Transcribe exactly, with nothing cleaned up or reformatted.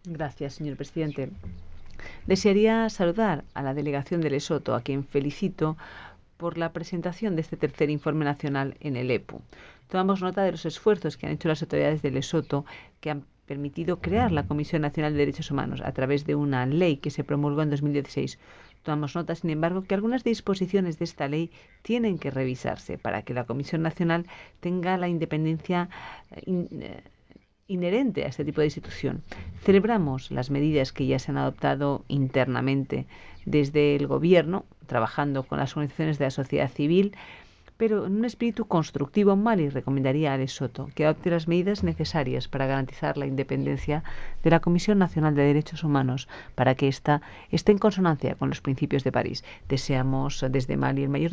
Gracias, señor presidente. Desearía saludar a la delegación de Lesoto, a quien felicito por la presentación de este tercer informe nacional en el E P U. Tomamos nota de los esfuerzos que han hecho las autoridades de Lesoto, que han permitido crear la Comisión Nacional de Derechos Humanos a través de una ley que se promulgó en dos mil dieciséis. Tomamos nota, sin embargo, que algunas disposiciones de esta ley tienen que revisarse para que la Comisión Nacional tenga la independencia eh, in, eh, inherente a este tipo de institución. Celebramos las medidas que ya se han adoptado internamente desde el Gobierno, trabajando con las organizaciones de la sociedad civil, pero en un espíritu constructivo. Mali recomendaría a Lesoto que adopte las medidas necesarias para garantizar la independencia de la Comisión Nacional de Derechos Humanos, para que ésta esté en consonancia con los principios de París. Deseamos desde Mali el mayor